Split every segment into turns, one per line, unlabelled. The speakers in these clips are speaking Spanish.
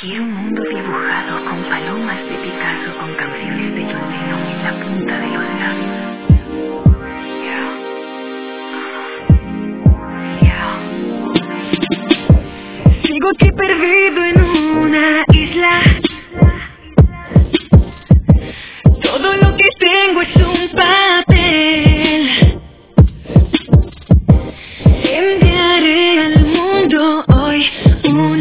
Quiero un mundo dibujado con palomas de Picasso, con canciones de John Lennon en la punta de los labios. Sigo aquí perdido en una isla. Todo lo que tengo es un papel. Enviaré al mundo hoy un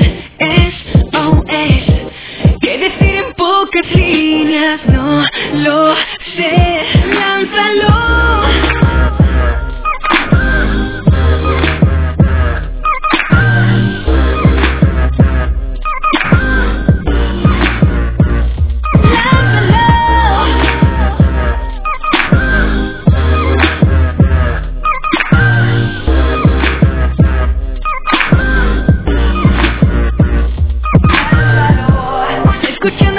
SOS. ¿Qué decir en pocas líneas? No lo sé. Lánzalo. Escucha